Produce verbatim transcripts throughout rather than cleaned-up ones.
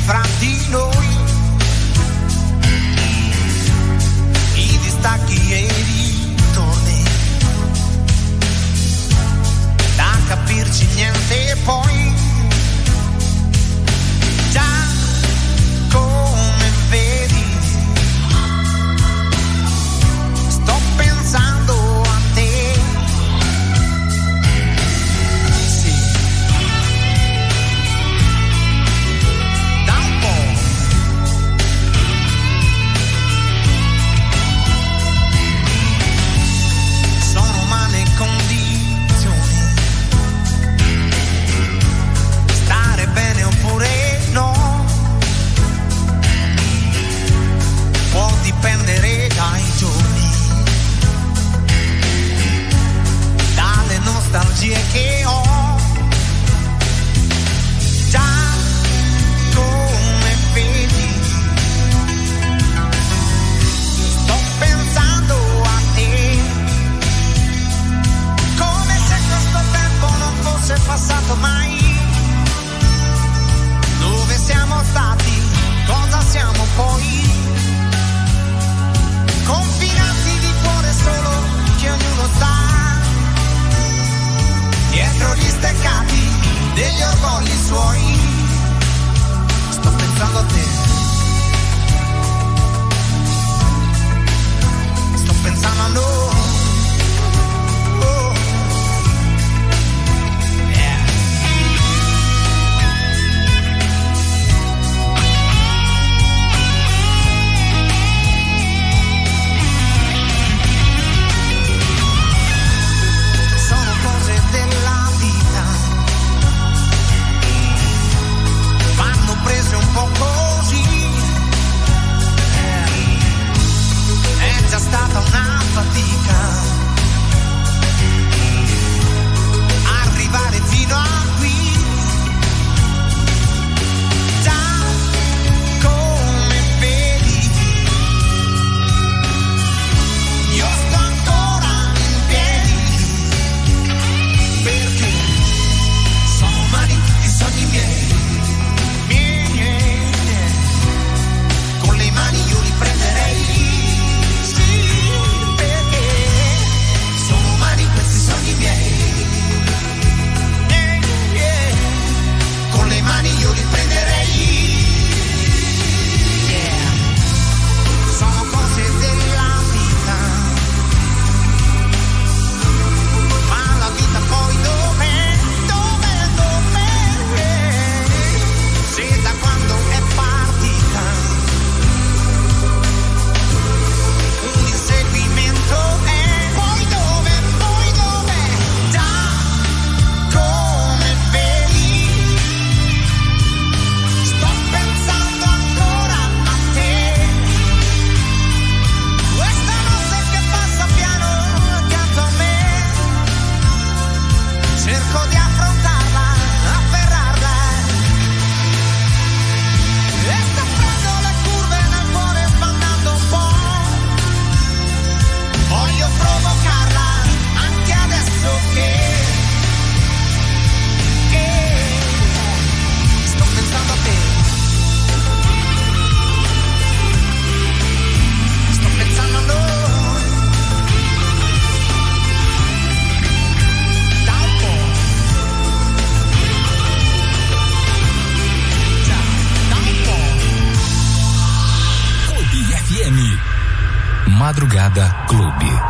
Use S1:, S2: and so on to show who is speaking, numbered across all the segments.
S1: fra di noi, i distacchi e i ritorni, da capirci niente e poi già come vedi sto pensando a te. Sì, da un po' sono umane condizioni, stare bene oppure no può dipendere dai giorni, dalle nostalgie che ho, già come vedi sto pensando a te, come se questo tempo non fosse passato mai. Dove siamo stati, cosa siamo poi, confinati di cuore solo che ognuno sta dietro gli steccati degli orgogli suoi. Sto pensando a te, sto pensando a noi. Oh. Yeah. Sono cose della vita, vanno prese un po' così. Eh, è già stata una fatica arrivare fino a qui, già come vedi io sto ancora in piedi, perché sono umani tutti i sogni miei, miei, miei, miei. Con le mani io li prenderei, sì, perché sono umani questi sogni miei, miei, miei. Con le mani io li prenderei, yeah. Sono cose della vita, ma la vita poi dov'è, dov'è, dov'è? Se da quando è partita un inseguimento è, poi dove, poi dov'è, già come vedi sto pensando ancora a te, questa notte che passa piano accanto a me, cerco di affrontarla, afferrarla, e sto prendo le curve nel cuore sbandando un po', voglio provocarla anche adesso che, che sto pensando a te, sto pensando a noi, da un po', già, da un po'.
S2: Clube F M. Madrugada Clube.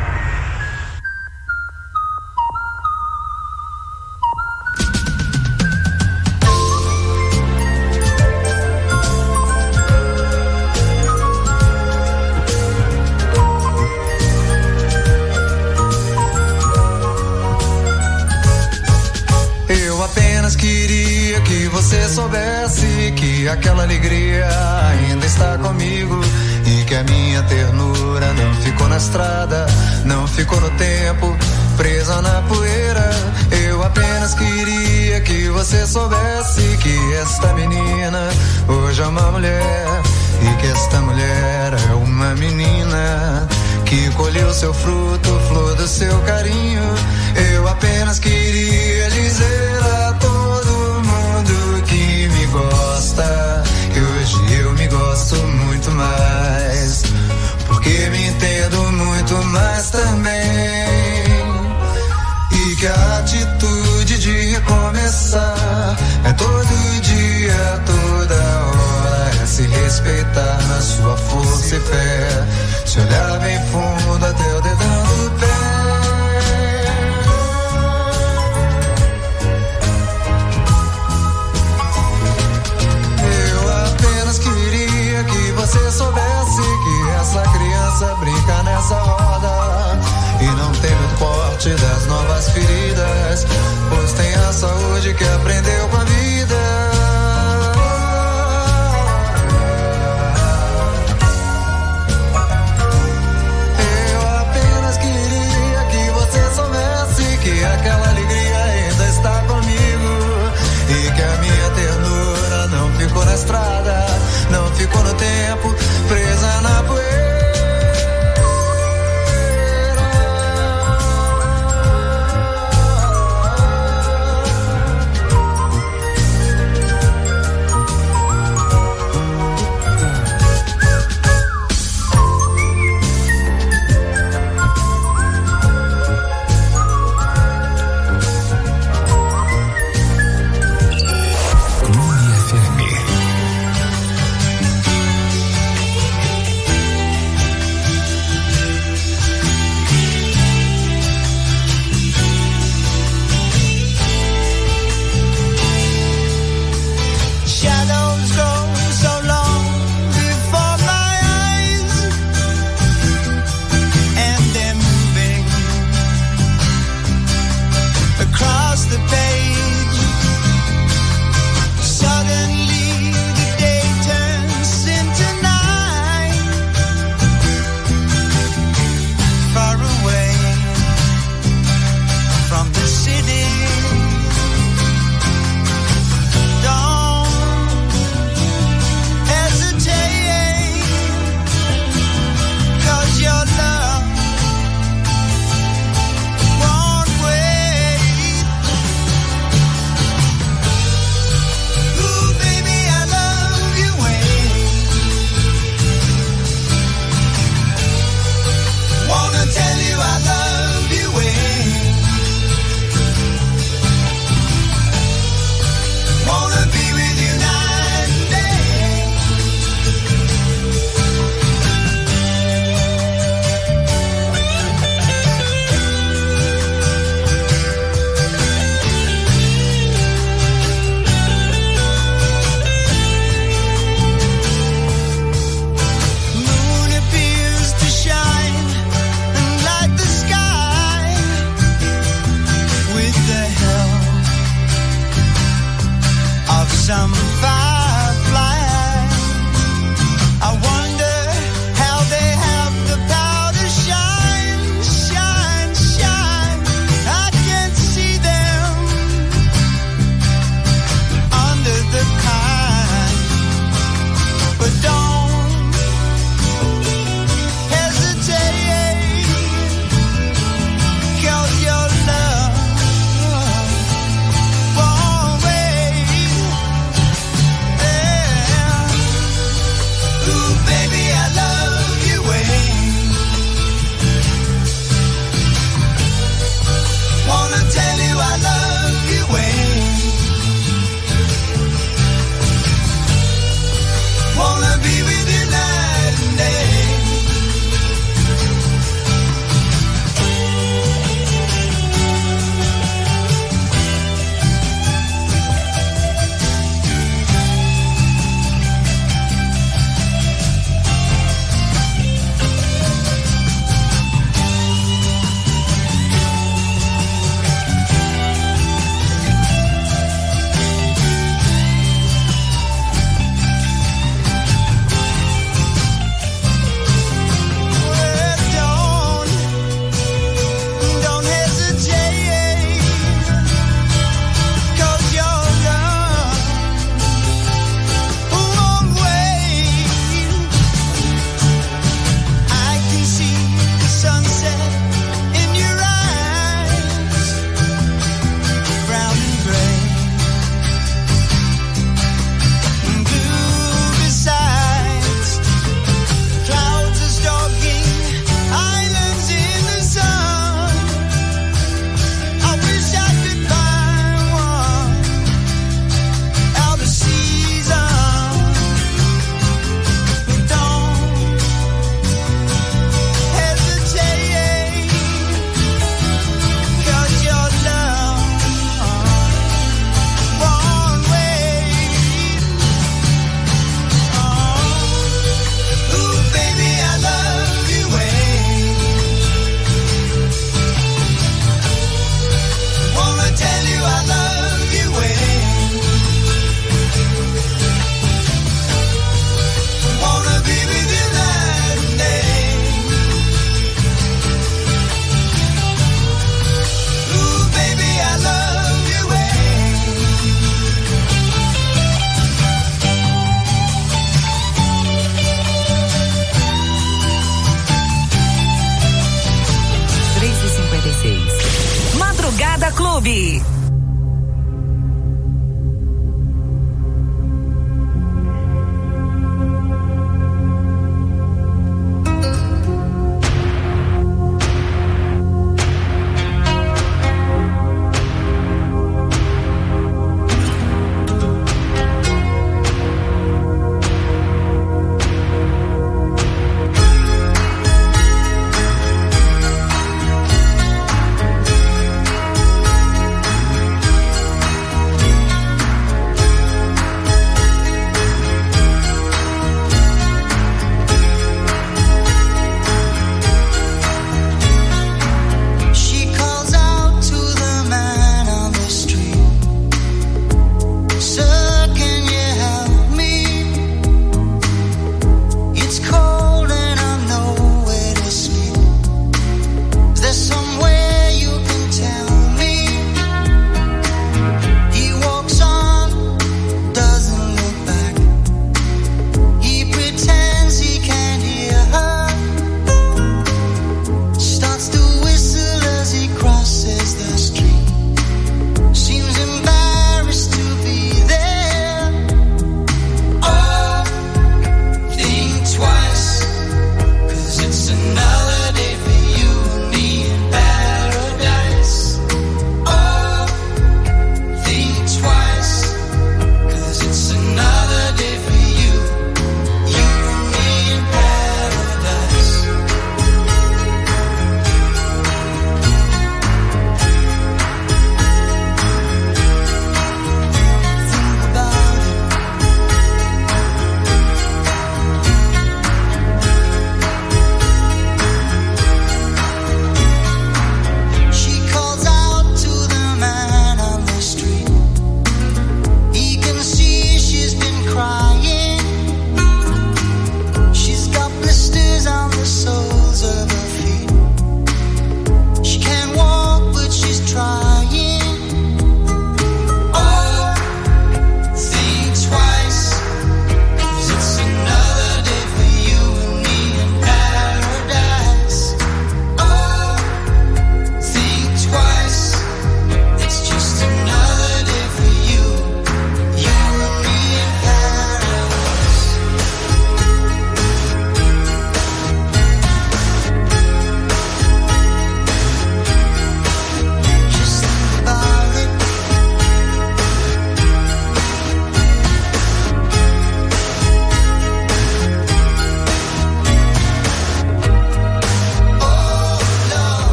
S3: Eu apenas queria que você soubesse que aquela alegria ainda está comigo e que a minha ternura não ficou na estrada, não ficou no tempo, presa na poeira. Eu apenas queria que você soubesse que esta menina hoje é uma mulher e que esta mulher é uma menina que colheu seu fruto, flor do seu carinho. Eu apenas queria dizer a todo mundo que me gosta mas também. E que a atitude de recomeçar é todo dia, toda hora. É se respeitar na sua força e fé, se olhar bem fundo até o dedão do pé. Você soubesse que essa criança brinca nessa roda e não tem o porte das novas feridas, pois tem a saúde que aprendeu com a vida. Eu apenas queria que você soubesse que aquela alegria ainda está comigo e que a minha ternura não ficou na estrada, não ficou no tempo, presa na poeira.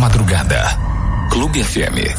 S2: madrugada. Clube F M.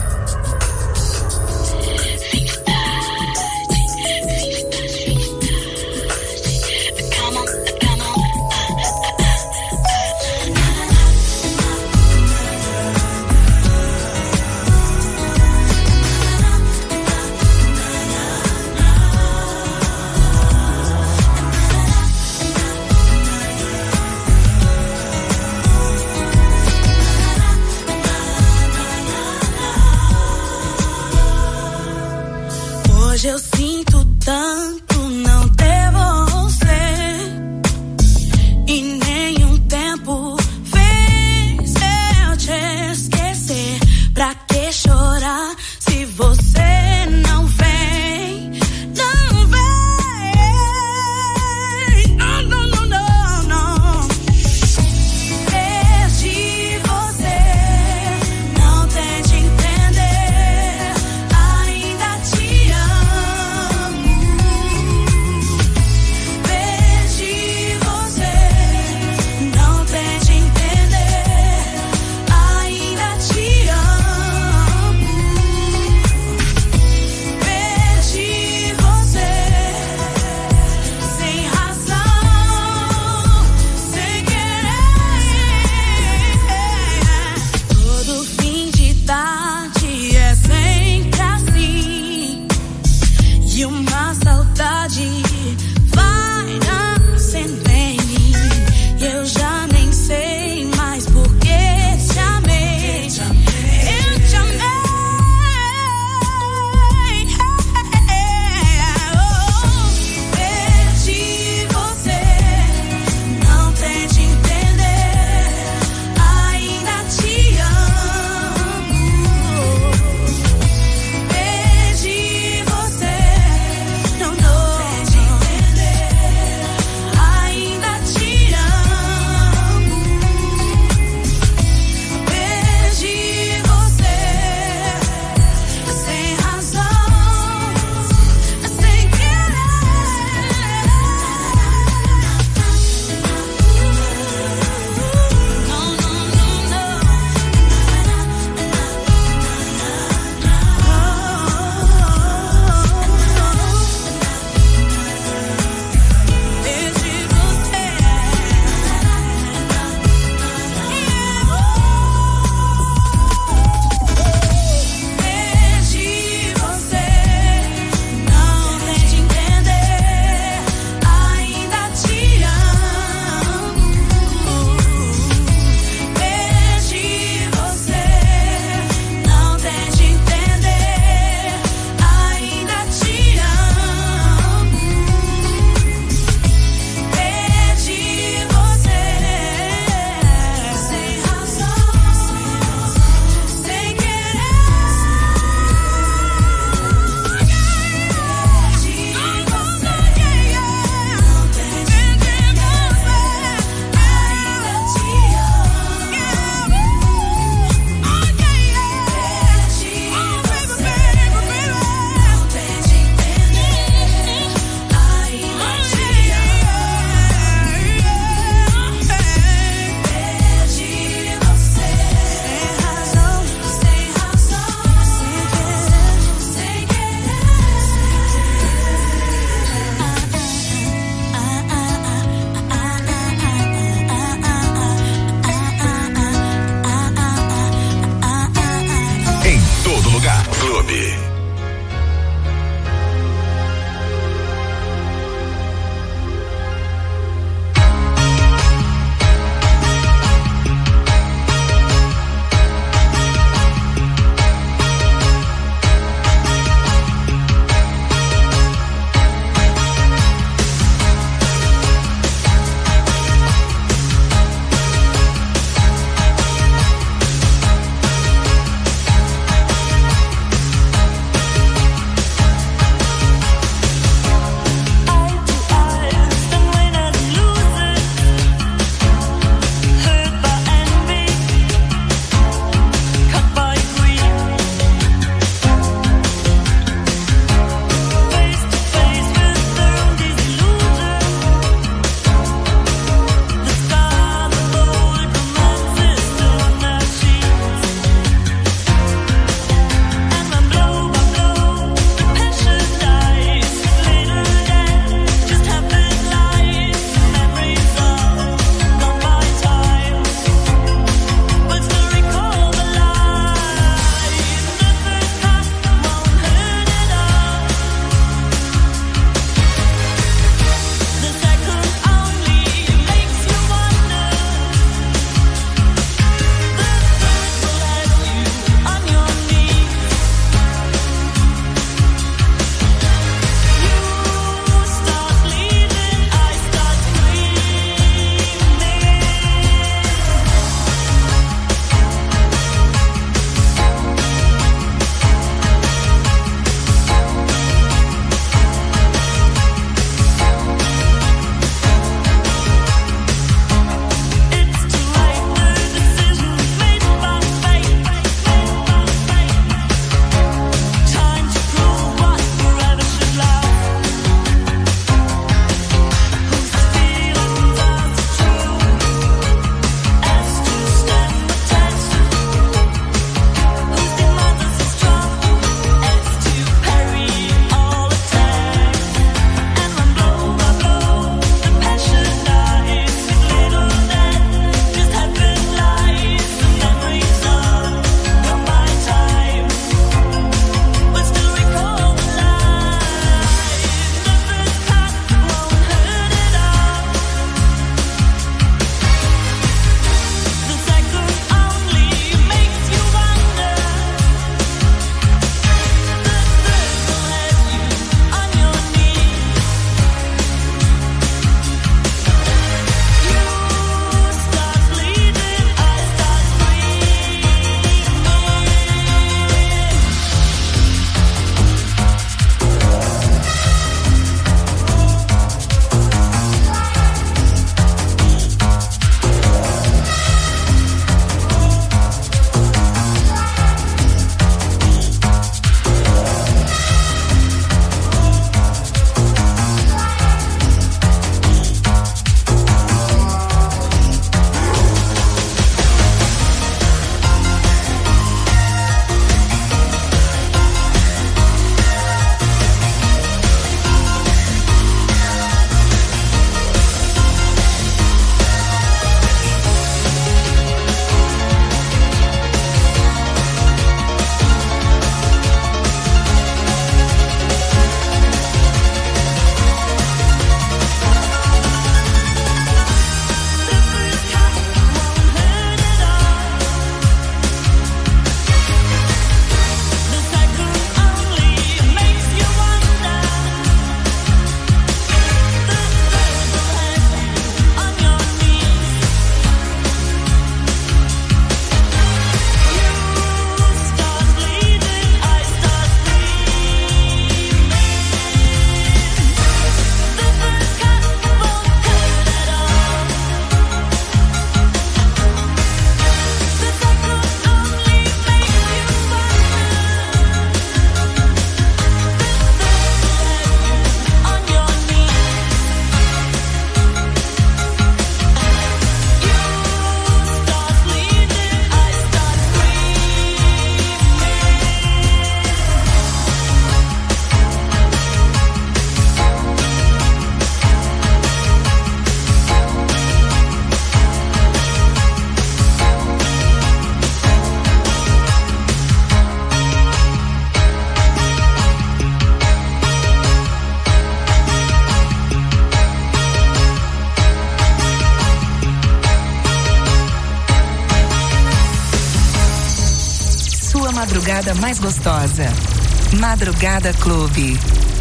S4: madrugada mais gostosa. Madrugada Clube.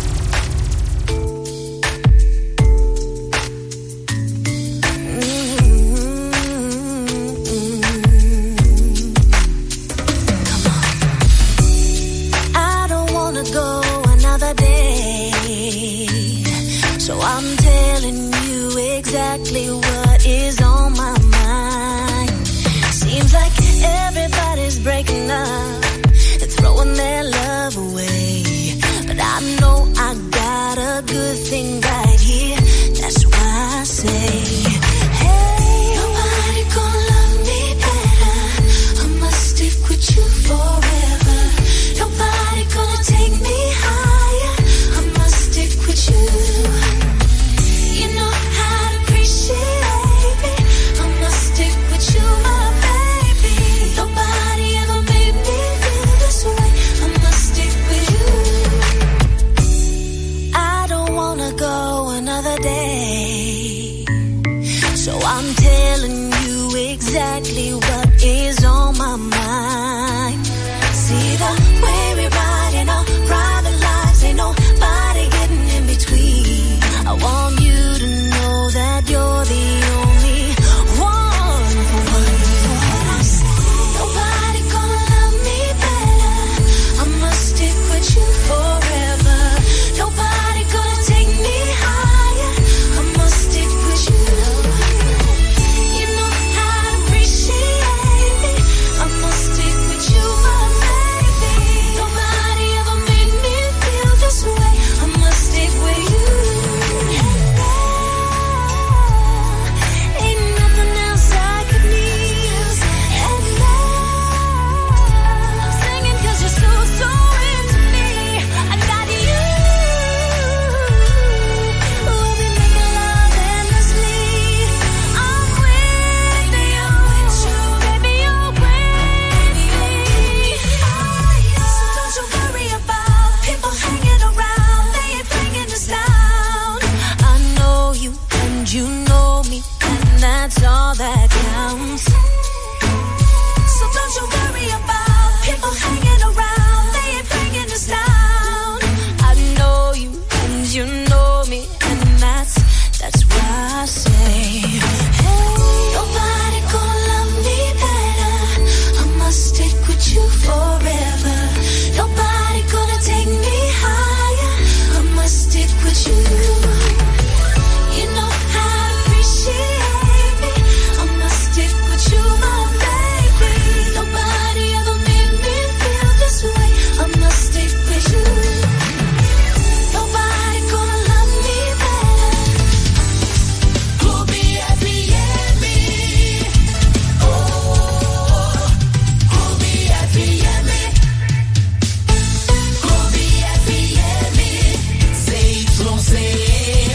S5: So I'm telling you exactly what is on my mind. Seems like everybody's breaking up and throwing their love away, but I know I got a good thing right here. That's why I say, hey, nobody gonna love me better. I must stick with you forever. Nobody gonna take me higher. I must stick with you. I'm telling you exactly what is on my mind. See the way we ride in our private lives, ain't nobody getting in between. I want you to know that you're the only one for what I say. Nobody gonna love me better. I must stick with you forever. Nobody gonna take me higher. I must stick with you. That's all that counts. So don't you worry about people hanging around. They ain't bringing us down. I know you and you know me, and that's that's why I say, hey, nobody gonna love me better. I must stick with you forever. Nobody gonna take me higher. I must stick with you. You know how to appreciate. You, my baby. Nobody ever made me feel this way. I must stick with you. Nobody gonna love me better. Clube F M. Oh, Clube F M. Clube F M. C Y C.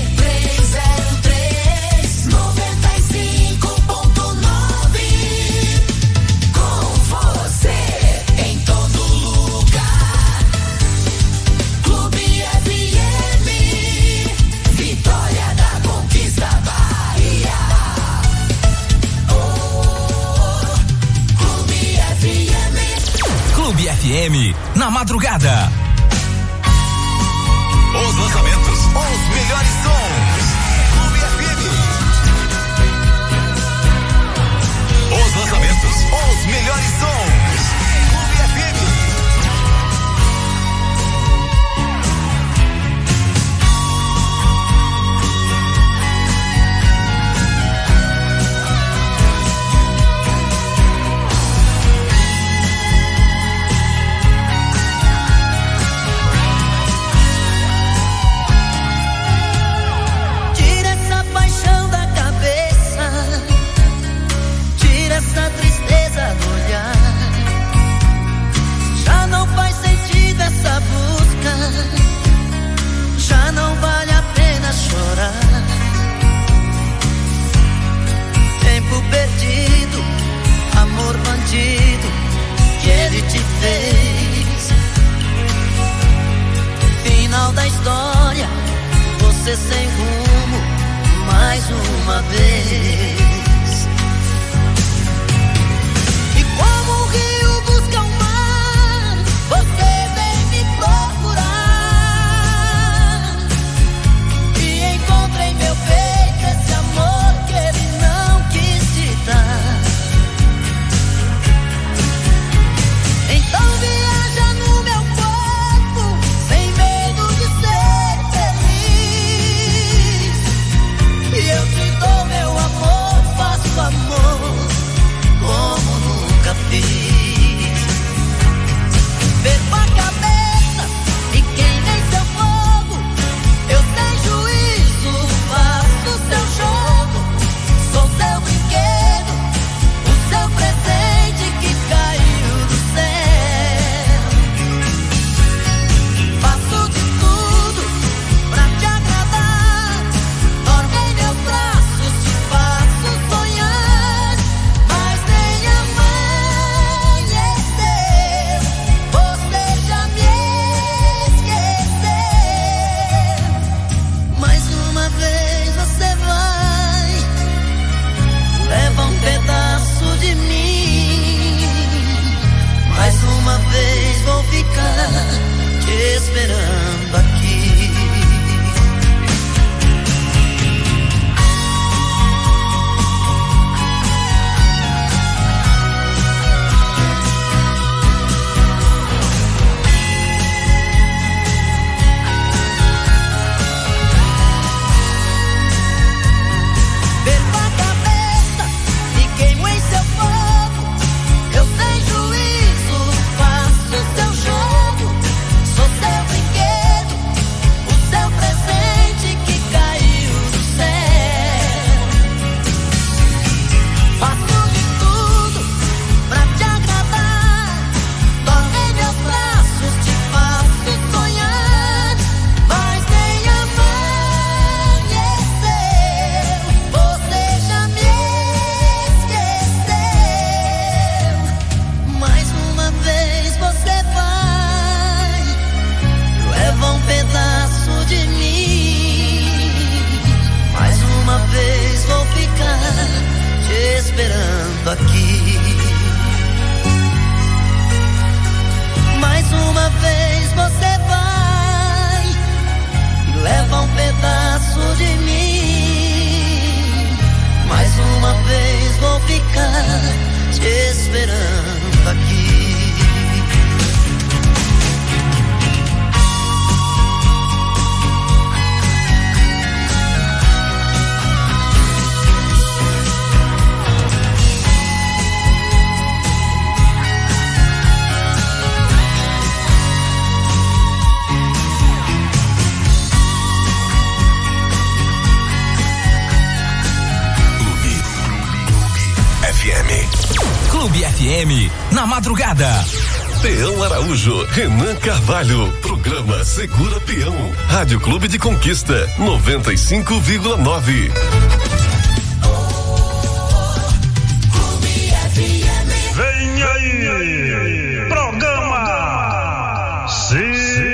S2: F M, na madrugada. Os lançamentos, os melhores sons. Clube F M. Os lançamentos, os melhores sons. Clube F M.
S6: Essa tristeza no olhar, já não faz sentido essa busca, já não vale a pena chorar. Tempo perdido, amor bandido, que ele te fez. Final da história, você sem rumo, mais uma vez. Como o rio busca o mar, uma vez você vai e leva um pedaço de mim. Mais uma vez vou ficar te esperando aqui.
S2: Clube F M, na madrugada.
S7: Peão Araújo, Renan Carvalho, programa Segura Peão, Rádio Clube de Conquista, noventa e cinco vírgula nove.
S8: Vem aí, programa Segura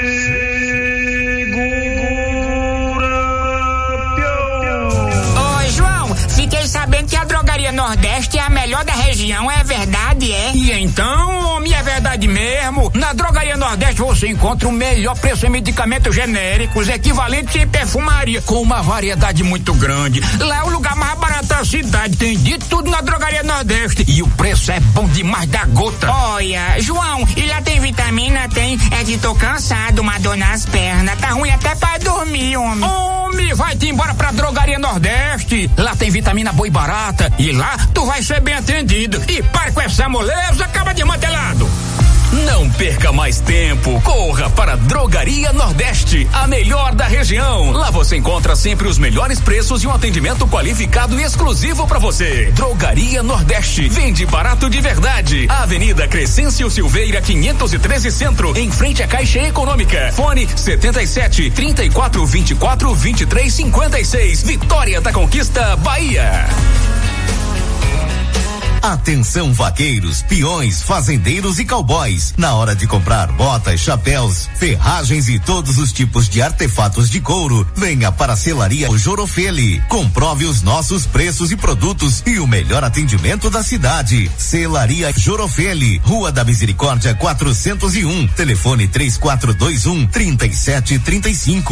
S8: Peão.
S9: Oi, João, fiquei sabendo que a Drogaria Nordeste é a melhor da região, é verdade, é?
S10: E então, homem, é verdade mesmo. Na Drogaria Nordeste você encontra o melhor preço em medicamentos genéricos, equivalentes em perfumaria, com uma variedade muito grande. Lá é o lugar mais barato da cidade, tem de tudo na Drogaria Nordeste. E o preço é bom demais da gota.
S9: Olha, João, e lá tem vitamina? Tem. É que tô cansado, uma dor nas pernas, tá ruim até pra dormir, homem.
S10: Homem, vai-te embora pra Drogaria Nordeste. Lá tem vitamina boa e barata, e lá tu vai ser bem atendido. E para com essa moleza, acaba de mantelado.
S2: Não perca mais tempo, corra para a Drogaria Nordeste, a melhor da região. Lá você encontra sempre os melhores preços e um atendimento qualificado e exclusivo para você. Drogaria Nordeste, vende barato de verdade. Avenida Crescêncio Silveira quinhentos e treze Centro, em frente à Caixa Econômica. Fone setenta e sete, trinta e quatro, vinte e quatro, vinte e três, cinquenta e seis. Vitória da Conquista, Bahia.
S11: Atenção vaqueiros, peões, fazendeiros e cowboys. Na hora de comprar botas, chapéus, ferragens e todos os tipos de artefatos de couro, venha para a Selaria Jorofeli. Comprove os nossos preços e produtos e o melhor atendimento da cidade. Selaria Jorofeli, Rua da Misericórdia quatrocentos e um, telefone três quatro dois um, três sete três cinco.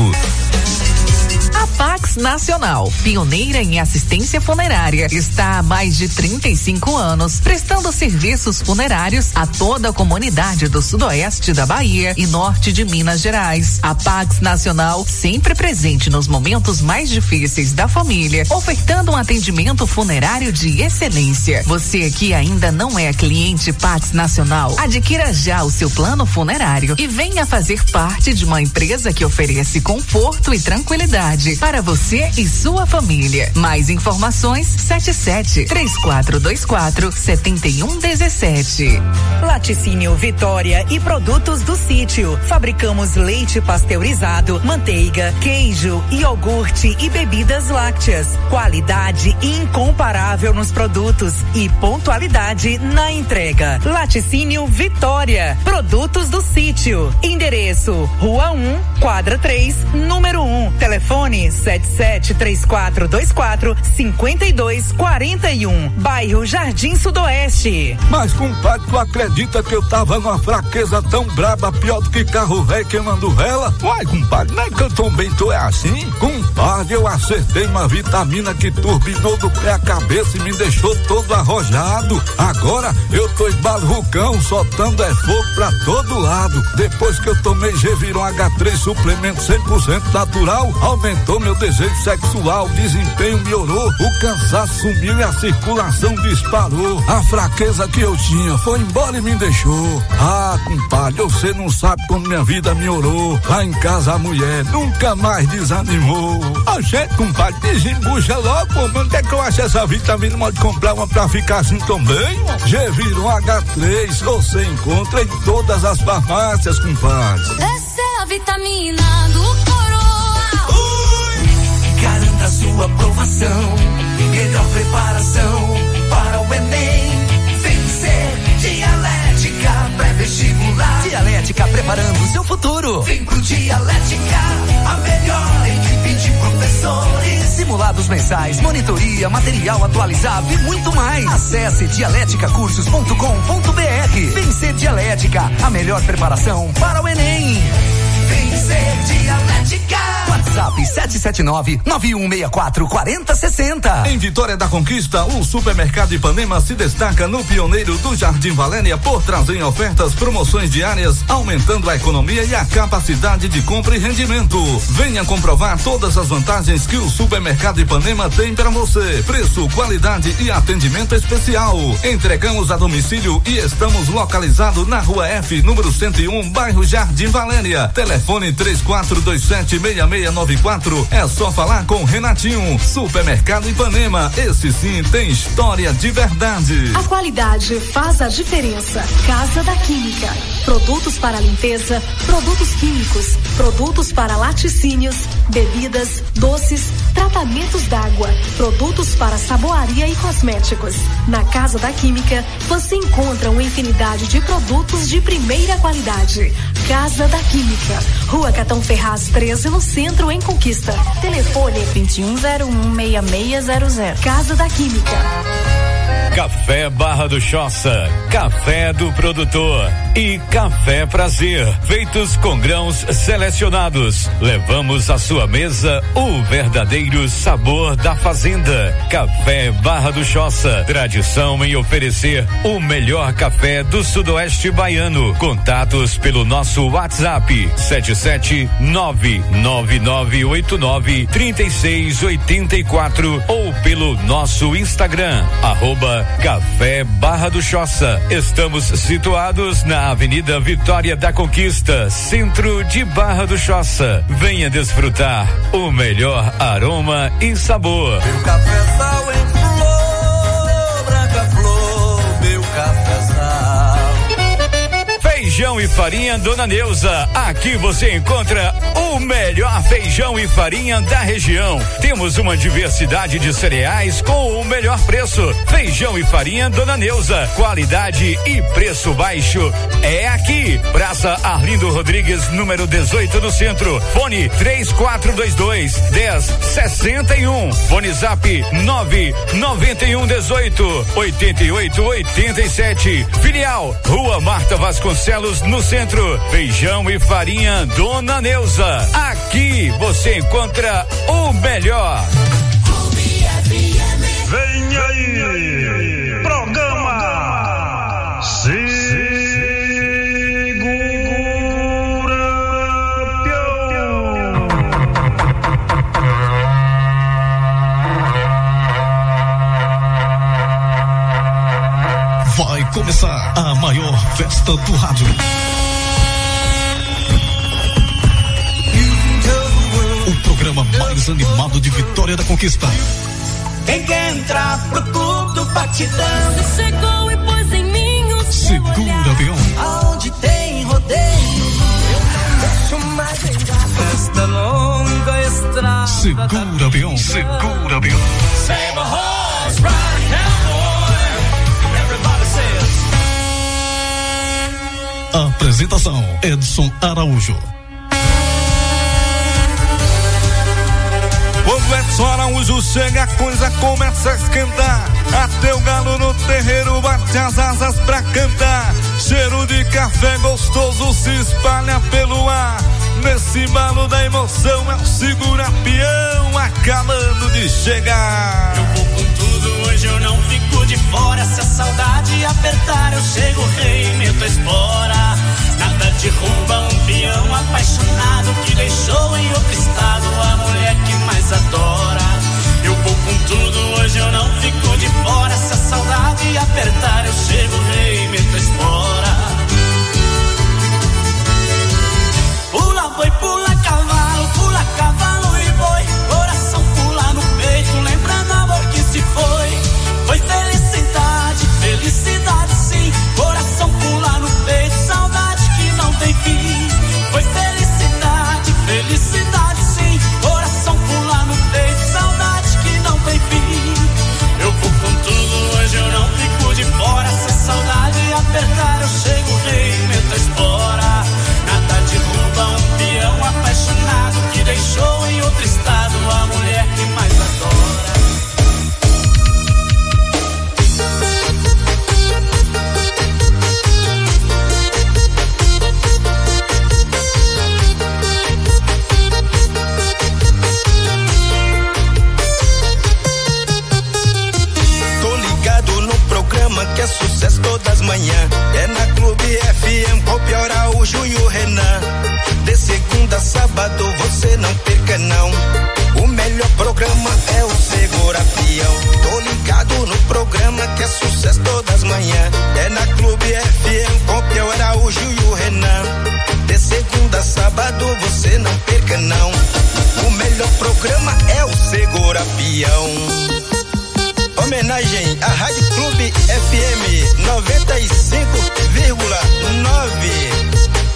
S4: A Pax Nacional, pioneira em assistência funerária, está há mais de trinta e cinco anos prestando serviços funerários a toda a comunidade do sudoeste da Bahia e norte de Minas Gerais. A Pax Nacional, sempre presente nos momentos mais difíceis da família, ofertando um atendimento funerário de excelência. Você que ainda não é cliente Pax Nacional, adquira já o seu plano funerário e venha fazer parte de uma empresa que oferece conforto e tranquilidade para você e sua família. Mais informações sete sete, três quatro dois quatro, sete um um sete.
S12: Laticínio Vitória e produtos do sítio. Fabricamos leite pasteurizado, manteiga, queijo, iogurte e bebidas lácteas. Qualidade incomparável nos produtos e pontualidade na entrega. Laticínio Vitória, produtos do sítio. Endereço: Rua um, quadra três, número um. Telefone sete sete três quatro dois quatro, cinco dois quatro um. Bairro Jardim Sudoeste.
S8: Mas, compadre, tu acredita que eu tava numa fraqueza tão braba, pior do que carro velho queimando vela? Uai, compadre, não é que eu também tô é assim? Compadre, eu acertei uma vitamina que turbinou do pé à cabeça e me deixou todo arrojado. Agora eu tô esbalrucão, soltando é fogo pra todo lado. Depois que eu tomei Geviron H três, suplemento cem por cento natural, aumentou meu desejo sexual, desempenho melhorou, o cansaço sumiu e a circulação disparou. A fraqueza que eu tinha foi embora e me deixou. Ah, compadre, você não sabe como minha vida melhorou. Lá em casa a mulher nunca mais desanimou. A gente, compadre, desembucha logo, pô, onde é que eu acho essa vitamina? Pode comprar uma pra ficar assim também? Geviron H três, você encontra em todas as farmácias, compadre.
S5: Essa é a vitamina do Coroa.
S1: Ui! Garanta sua aprovação, melhor preparação para o Enem. Vencer, Dialética, pré-vestibular.
S2: Dialética, preparando o seu futuro.
S1: Vem pro Dialética, a melhor equipe de professores.
S13: simulados mensais, monitoria, material atualizado e muito mais. Acesse dialética cursos ponto com ponto br. Vencer Dialética, a melhor preparação para o Enem. Vencer Dialética. WhatsApp sete sete nove, nove um seis quatro, quatro zero seis zero.
S8: Em Vitória da Conquista, o Supermercado Ipanema se destaca no pioneiro do Jardim Valéria por trazer ofertas, promoções diárias, aumentando a economia e a capacidade de compra e rendimento. Venha comprovar todas as vantagens que o Supermercado Ipanema tem para você. Preço, qualidade e atendimento especial. Entregamos a domicílio e estamos localizados na Rua F, número cento e um, bairro Jardim Valéria. Telefone três quatro dois sete, seis seis nove quatro. É só falar com Renatinho. Supermercado Ipanema, esse sim tem história de verdade.
S14: A qualidade faz a diferença. Casa da Química. Produtos para limpeza, produtos químicos, produtos para laticínios, bebidas, doces, tratamentos d'água, produtos para saboaria e cosméticos. Na Casa da Química, você encontra uma infinidade de produtos de primeira qualidade. Casa da Química. Rua Catão Ferraz treze, no centro, em Conquista. Telefone vinte e um zero um, seis seis zero zero. Casa da Química.
S15: Café Barra do Choça, café do produtor e café Prazer, feitos com grãos selecionados. Levamos à sua mesa o verdadeiro sabor da fazenda. Café Barra do Choça, tradição em oferecer o melhor café do sudoeste baiano. Contatos pelo nosso WhatsApp sete sete nove nove nove oito nove três seis oito quatro ou pelo nosso Instagram, arroba Café Barra do Choça. Estamos situados na Avenida Vitória da Conquista, centro de Barra do Choça. Venha desfrutar o melhor aroma e sabor.
S16: Meu cafezal em flor, branca flor, meu cafezal.
S15: Feijão e farinha Dona Neuza. Aqui você encontra o melhor feijão e farinha da região. Temos uma diversidade de cereais com o melhor preço. Feijão e farinha Dona Neuza. Qualidade e preço baixo é aqui. Praça Arlindo Rodrigues, número dezoito, no centro. Fone três quatro dois dois, zero zero seis um. Fone Zap nove nove um dezoito, oitenta e oito, oitenta e sete. Filial Rua Marta Vasconcelos, no centro. Feijão e farinha Dona Neuza. Aqui você encontra o melhor.
S17: Vem aí, programa Segura Peão.
S18: Vai começar a maior festa do rádio. O programa mais animado de Vitória da Conquista.
S6: Quem quer entrar pro clube do batidão? Você chegou e pôs em mim o seu
S18: Segura,
S6: olhar.
S18: peão.
S6: Aonde tem rodeio, eu não deixo mais entrar. Esta longa estrada.
S18: Segura, peão. Segura, peão.
S6: Save a horse, ride cowboy. Everybody says.
S18: Apresentação: Edson Araújo.
S8: Quando Edson Araújo chega, a coisa começa a esquentar. Até o galo no terreiro bate as asas pra cantar. Cheiro de café gostoso se espalha pelo ar. Nesse embalo da emoção é o Segura Peão acabando de chegar.
S6: Eu vou com tudo, hoje eu não fico de fora. Se a saudade apertar, eu chego, rei, meto a espora. Nada derruba um peão apaixonado que deixou em outro estado a mulher que mais adora. Eu vou com tudo, hoje eu não fico de fora. Se a saudade apertar, eu chego, rei, meto a espora. Pula boi, pula cavalo, pula cavalo e boi. Coração pula no peito, lembrando amor que se foi. Foi felicidade, felicidade sim. Coração pula no peito, saudade que não tem fim. Foi felicidade, felicidade sim. Coração pula no peito, saudade que não tem fim. Eu vou com tudo, hoje eu não fico de fora. Se a saudade
S19: manhã. É na Clube F M com Pior Araújo e o Renan. De segunda a sábado você não perca não. O melhor programa é o Segura Pião. Tô ligado no programa que é sucesso todas as manhãs. É na Clube F M com Pior Araújo e o Renan. De segunda a sábado você não perca não. O melhor programa é o Segura Pião. Homenagem à Rádio Clube F M noventa e cinco vírgula nove.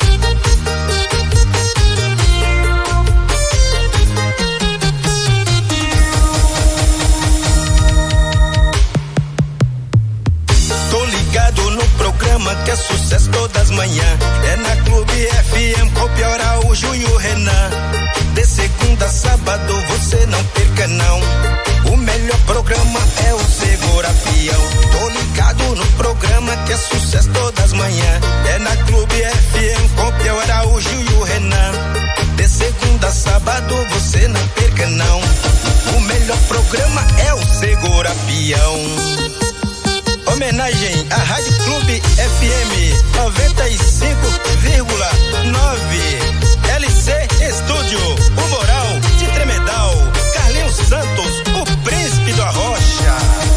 S19: Tô ligado no programa que é sucesso todas as manhãs. É na Clube F M com Pior Araújo e o Renan. De segunda a sábado você não perca não. O melhor programa é o Segura Pião. Tô ligado no programa que é sucesso todas as manhãs. É na Clube F M com Pior Araújo e o Renan. De segunda a sábado você não perca não. O melhor programa é o Segura Pião. Homenagem à Rádio Clube F M noventa e cinco vírgula nove. L C Estúdio, o Moral de Tremedal. Carlinhos Santos, o príncipe da Rocha.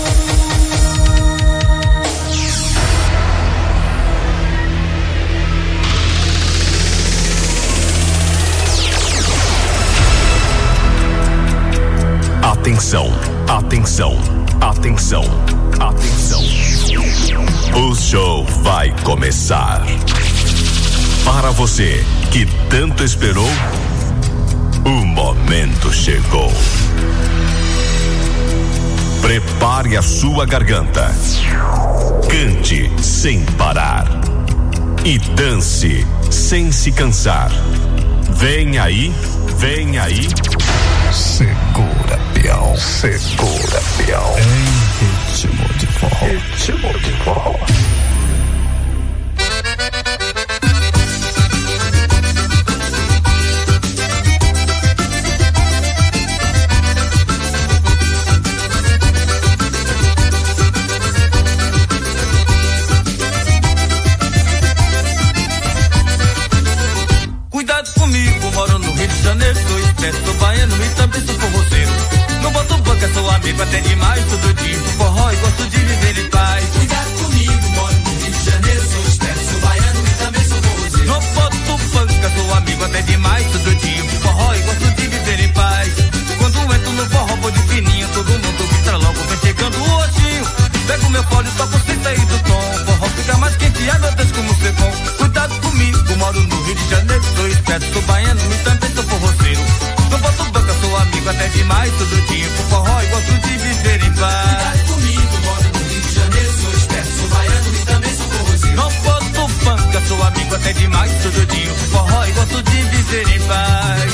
S7: Atenção, atenção, atenção, atenção. O show vai começar. Para você que tanto esperou, o momento chegou. Prepare a sua garganta. Cante sem parar. E dance sem se cansar. Vem aí, vem aí.
S8: Segura, peão, segura, peão. Em ritmo de forró, ritmo de forró.
S16: Cuidado comigo, moro no Rio de Janeiro, sou esperto, sou baiano e também sou forrozeiro. Não boto banca, sou amigo até demais, todo dia pro forró e gosto de viver em paz. Cuidado comigo, moro no Rio de Janeiro, sou esperto, sou baiano e também sou forrozeiro. Não boto banca, sou amigo até demais, todo dia pro forró e gosto de viver em paz. Quando entro no forró, vou de fininho, todo mundo grita logo, vem chegando o roxinho. Pego meu fole, toco sem sair do tom, forró fica mais quente, ai meu Deus como ser bom. Cuidado comigo, moro no Rio de Janeiro, sou esperto, sou baiano e também sou forrozeiro. Não boto banca, sou amigo até demais, todo dia pro forró e gosto de viver em paz. Cuidado comigo, moro no Rio de Janeiro, sou esperto, sou baiano e também sou forrozeiro. Não boto banca, sou amigo até demais, todo dia pro forró e gosto de viver em paz.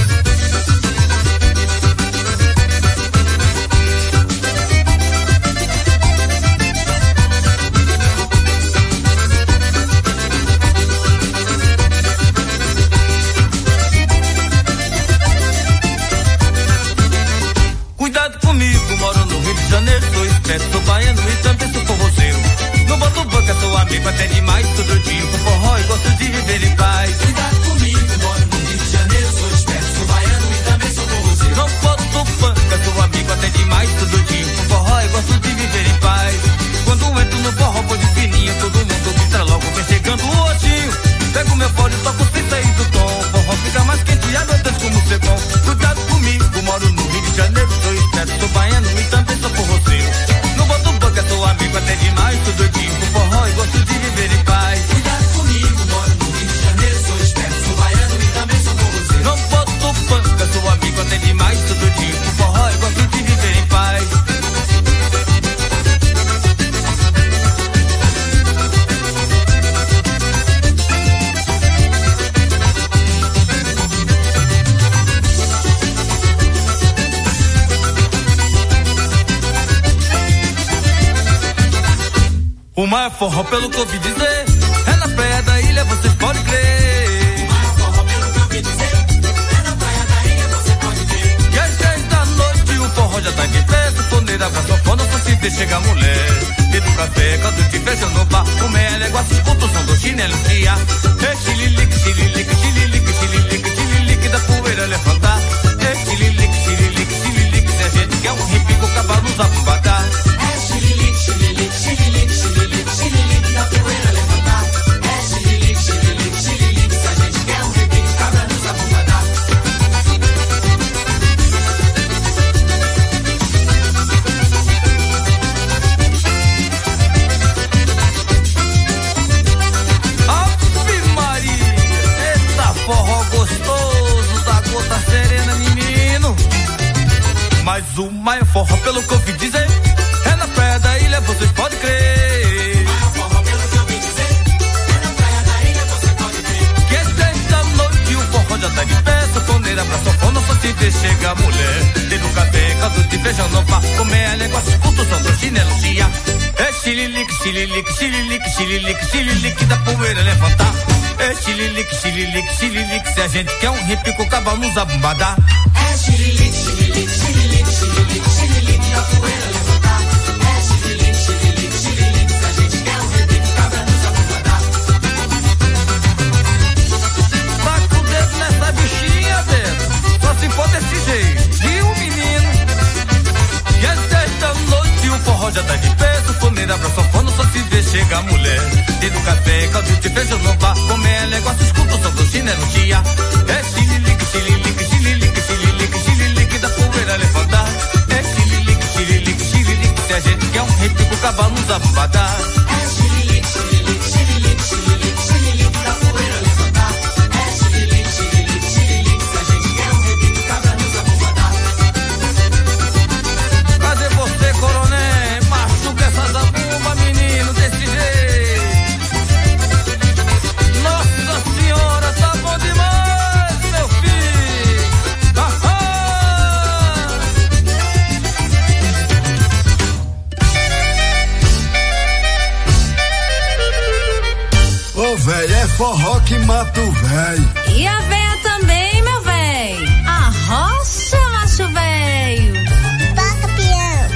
S16: Cuidado comigo, moro no Rio de Janeiro, sou esperto, sou baiano e também sou forrozeiro. Não boto banca, sou amigo até demais, todo dia pro forró e gosto de viver em paz. Cuidado comigo, moro no Rio de Janeiro, sou esperto, sou baiano e também sou forrozeiro. Não boto banca, sou amigo até demais, todo dia pro forró e gosto de viver em paz. Quando entro no forró, vou de fininho, todo mundo grita logo, vem chegando o roxinho. Pego meu fole, toco sem sair do tom, forró fica mais quente, ai meu Deus como ser bom. Cuidado comigo, moro no Rio de Janeiro, sou esperto, sou baiano e também sou forrozeiro. Não boto banca, sou amigo até demais, todo dia pro forró e gosto de viver em paz. Cuidado comigo, moro no Rio de Janeiro, sou esperto, sou baiano e também sou forrozeiro. Não boto banca, sou amigo até demais, todo dia pro forró e gosto de viver em paz. O maior forró, pelo que eu ouvi dizer, é na praia da ilha, vocês podem crer. O maior forró, pelo que eu ouvi dizer, é na praia da ilha, você pode ver. E às dez da noite o forró já tá de pé, sanfoneira, pra sanfona, só se vê chegar mulher. Dedo café, caldo de feijão no bar. O mel é guaço, escuta o som do chinelo dia. É xililique, xililique, xililique, xililique, xililique da poeira levantar. É xililique, xililique, xililique, se a gente quer um repico, o cavalo usa pro badar. É xililique, xililique, xililique, xililique, xililique da poeira levantar. É xililique, xililique, xililique, se a gente quer um repico, o cavalo usa pro badar. Forró gostoso da gota serena, menino. Mas o maior forró, pelo que eu ouvi dizer, é na praia da ilha, vocês podem crer. Maior forró, pelo que eu ouvi dizer, é na praia da ilha, você pode crer. Que é desta noite o forró já tá de pé, sanfoneira pra sanfona, só se vê chega a mulher. Dedo café, caldo de feijão no par, comer a língua, escuta o som do chinelo dia. É xililique, xililique, xililique, xililique, xililique da poeira levantar. É xililique, xililique, xililique, se a gente quer um repico, o cavalo usa bumbada. É xililique, xililique, xililique, xililique, xililique da poeira levantar. É xililique, xililique, xililique, se a gente quer um repico, o cavalo usa bumbada. Bate o dedo nessa bichinha, Beto, só se for desse jeito, viu, menino? E é desta noite o forró já tá de pé, sanfoneira pra sanfona, só se vê chega a mulher. Dedo café, caldo de feijão no bar, comer negócio, escuta o som do chinelo dia. É xililique, xililique, xililique, xililique, xililique da poeira levantar. É xililique, xililique, xililique, se a gente quer um repico, o cavalo usa bumbada. É xililique, xililique, xililique, xililique, xililique da poeira levantar. É xililique, xililique, xililique, se a gente quer um repico, o cavalo usa bumbada. Cadê você, coronel? Machuca essa zabumba, menino, desse jeito. Nossa senhora, tá bom demais, meu filho. Ah,
S20: Ô, véi, é forró que mata o véi.
S21: E a véia também, meu véi. Arrocha, macho véio. Toca, peão.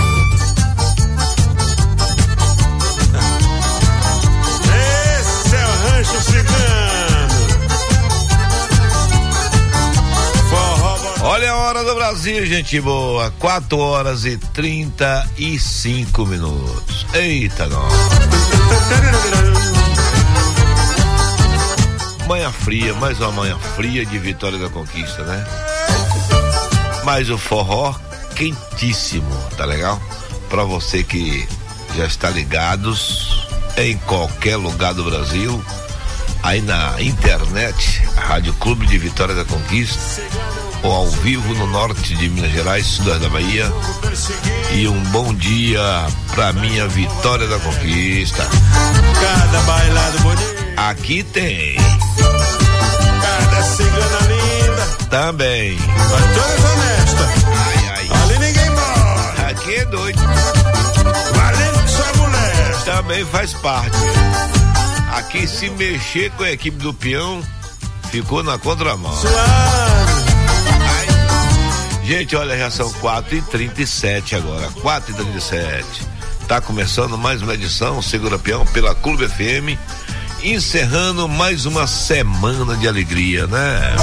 S17: Esse é o Rancho Cigano. Forró.
S22: Olha a hora do Brasil, gente boa. quatro horas e trinta e cinco minutos. Eita, nós. Manhã fria, mais uma manhã fria de Vitória da Conquista, né? Mas o forró quentíssimo, tá legal? Pra você que já está ligados em qualquer lugar do Brasil, aí na internet, Rádio Clube de Vitória da Conquista, ou ao vivo no norte de Minas Gerais, sudoeste da Bahia. E um bom dia pra minha Vitória da Conquista.
S17: Cada bailado bonito.
S22: Aqui tem.
S17: Cada cigana linda.
S22: Também.
S17: Mas todas honestas.
S22: Ai, ai.
S17: Ali ninguém morre.
S22: Aqui é doido.
S17: Valendo que sua mulher.
S22: Também faz parte. Aqui, se mexer com a equipe do peão, ficou na contramão.
S17: Suave.
S22: Gente, olha, já são quatro e trinta e sete agora. quatro e trinta e sete. Tá começando mais uma edição Segura Peão pela Clube F M, encerrando mais uma semana de alegria, né?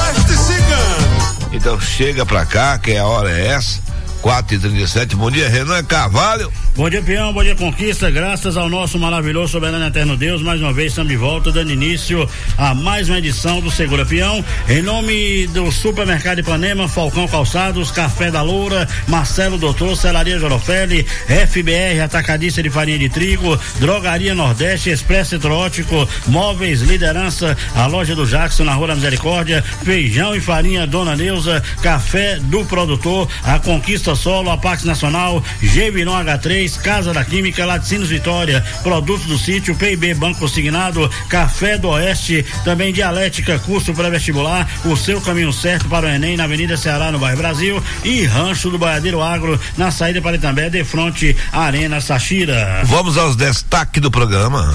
S22: Então chega pra cá, que a hora é essa. quatro e trinta e sete. Bom dia, Renan Carvalho.
S23: Bom dia, peão, bom dia, Conquista. Graças ao nosso maravilhoso soberano eterno Deus, mais uma vez estamos de volta, dando início a mais uma edição do Segura Peão. Em nome do Supermercado Ipanema, Falcão Calçados, Café da Loura, Marcelo Doutor, Celaria Jorofelli, F B R, Atacadista de Farinha de Trigo, Drogaria Nordeste, Expresso Eletroótico, Móveis Liderança, a loja do Jackson na Rua da Misericórdia, Feijão e Farinha Dona Neuza, Café do Produtor, a Conquista Solo, a Pax Nacional, Gevinon H três, Casa da Química, Laticínios Vitória, Produtos do Sítio, P I B Banco Consignado, Café do Oeste, também Dialética, curso pré-vestibular, o seu caminho certo para o Enem na Avenida Ceará, no bairro Brasil, e Rancho do Boiadeiro Agro, na saída para Itambé, de frente à Arena Sachira.
S22: Vamos aos destaques do programa.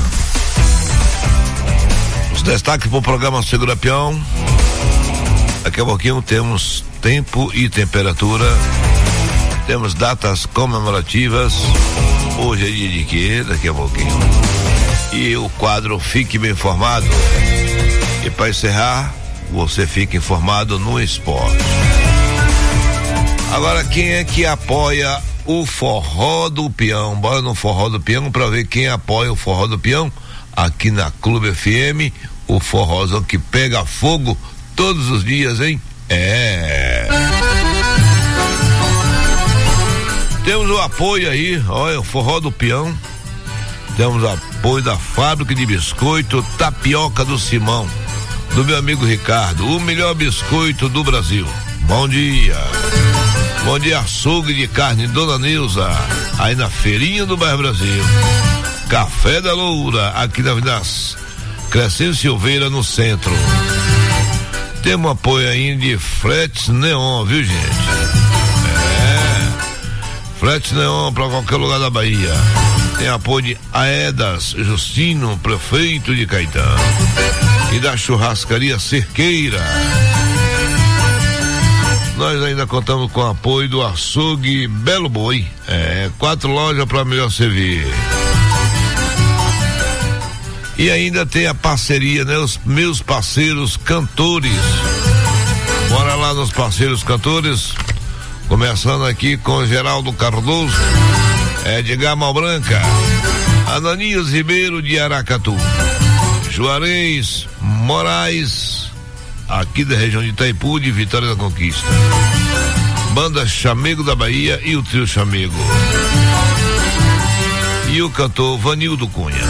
S22: Os destaques para o programa Segura Peão. Daqui a pouquinho temos tempo e temperatura Temos datas comemorativas. Hoje é dia de quê? Daqui a pouquinho. E o quadro Fique Bem Informado. E para encerrar, você fica informado no esporte. Agora, quem é que apoia o Forró do Peão? Bora no Forró do Peão para ver quem apoia o Forró do Peão aqui na Clube F M, o forrozão que pega fogo todos os dias, hein? É. Temos o apoio aí, olha, o Forró do Peão. Temos o apoio da fábrica de biscoito Tapioca do Simão, do meu amigo Ricardo, o melhor biscoito do Brasil. Bom dia. Bom dia, açougue de carne Dona Neuza, aí na feirinha do Bairro Brasil. Café da Loura, aqui na Avenida Crescente Silveira, no centro. Temos apoio ainda de Fretes Neon, viu, gente? É. Fretes Neon para qualquer lugar da Bahia. Tem apoio de Aedas Justino, prefeito de Caetano. E da churrascaria Cerqueira. Nós ainda contamos com o apoio do açougue Belo Boi. É, quatro lojas para melhor servir. E ainda tem a parceria, né? Os meus parceiros cantores. Bora lá nos parceiros cantores. Começando aqui com Geraldo Cardoso, Edgar Malbranca, Ananias Ribeiro de Aracatu, Juarez Moraes, aqui da região de Itaipu, de Vitória da Conquista. Banda Chamego da Bahia e o trio Chamego. E o cantor Vanildo Cunha.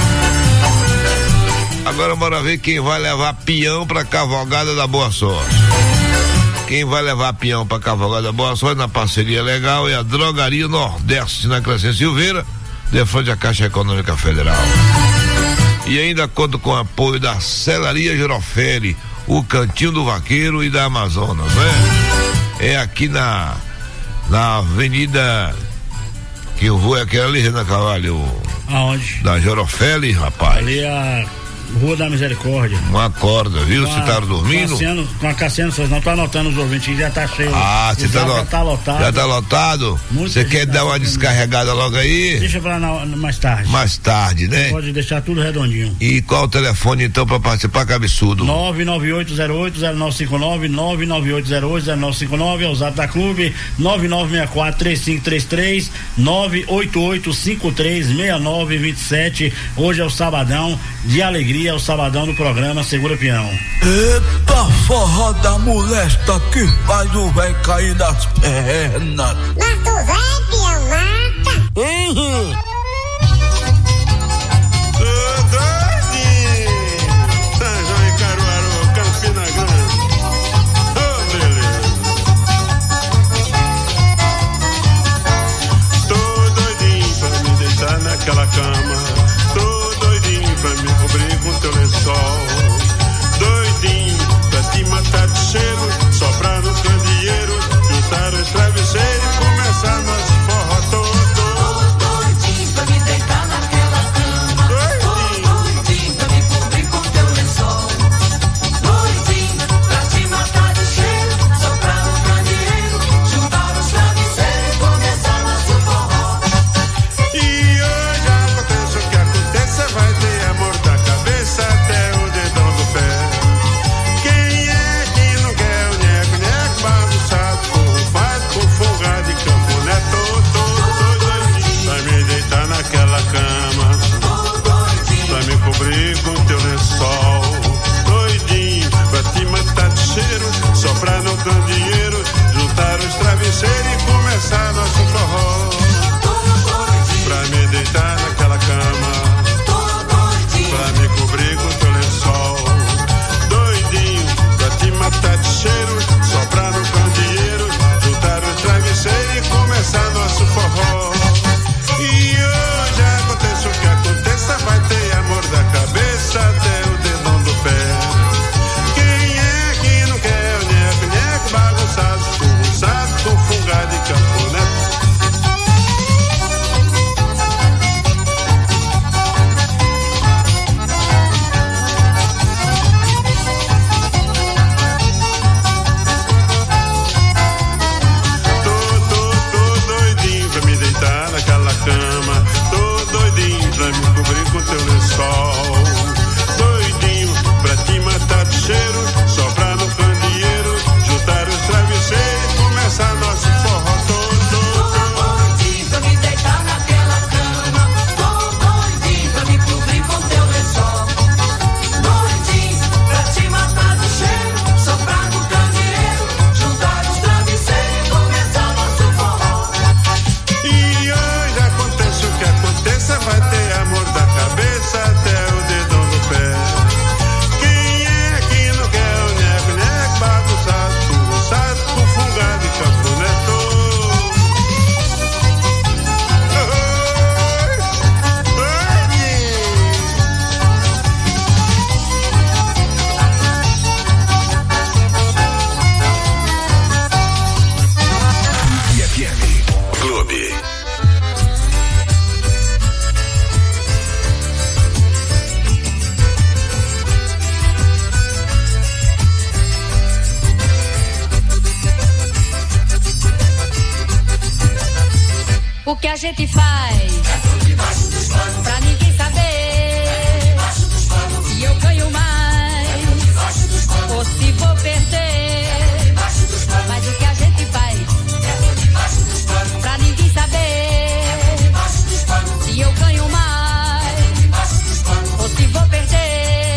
S22: Agora bora ver quem vai levar peão pra Cavalgada da Boa Sorte. Quem vai levar peão pra Cavalgada da Boa Sorte na parceria legal é a Drogaria Nordeste, na Crescente Silveira, de frente à Caixa Econômica Federal. E ainda conta com o apoio da Celaria Giroferi, o Cantinho do Vaqueiro e da Amazonas, né? É aqui na na avenida que eu vou, é aquela ali, Renan Carvalho.
S23: Aonde?
S22: Da Giroferi, rapaz.
S23: Ali a Rua da Misericórdia.
S22: Uma corda, viu? Você tá dormindo?
S23: com a Cassiano, vocês não tá anotando os ouvintes, já tá cheio.
S22: Ah, você tá,
S23: já tá lotado.
S22: Já tá lotado? Você quer dar uma descarregada logo aí?
S23: Deixa pra na, mais tarde.
S22: Mais tarde, né?
S23: Pode deixar tudo redondinho.
S22: E qual o telefone então pra participar, cabeçudo?
S23: nove nove oito zero oito zero nove cinco nove, nove nove oito zero oito zero nove cinco nove, é o zap da Clube, nove nove seis quatro três cinco três três, nove oito oito cinco três seis nove dois sete. Hoje é o sabadão de alegria, é o sabadão do programa Segura Peão.
S3: Eita, forró da molesta que faz o véi cair das pernas.
S9: Mas tu vem, peão, mata.
S3: Uhum.
S17: Naquela cama, tô doidinho pra me cobrir com teu lençol, doidinho pra te matar de cheiro, soprar no candeeiro, juntar os travesseiros e começar nosso forró todo.
S1: Tô doidinho pra me deitar naquela cama, doidinho, tô doidinho pra me cobrir com teu lençol, doidinho pra te matar de cheiro, soprar no candeeiro, juntar os travesseiros e começar nosso forró.
S17: Vai ter amor da cabeça até o dedão do pé. Quem é que não quer o neco, neco bagunçado, corrupado, com folgado e camponé, tô, tô, tô doidinho pra me deitar naquela cama, pra me cobrir com teu lençol, doidinho pra te matar de cheiro, soprar no candeeiro, juntar os travesseiros e começar nosso forró, pra me deitar naquela cama, pra me cobrir com teu lençol, doidinho pra te matar de cheiro, soprar no candeeiro, juntar os travesseiros e começar nosso forró. E hoje aconteça o que aconteça, vai ter amor da cabeça até
S21: que a gente faz.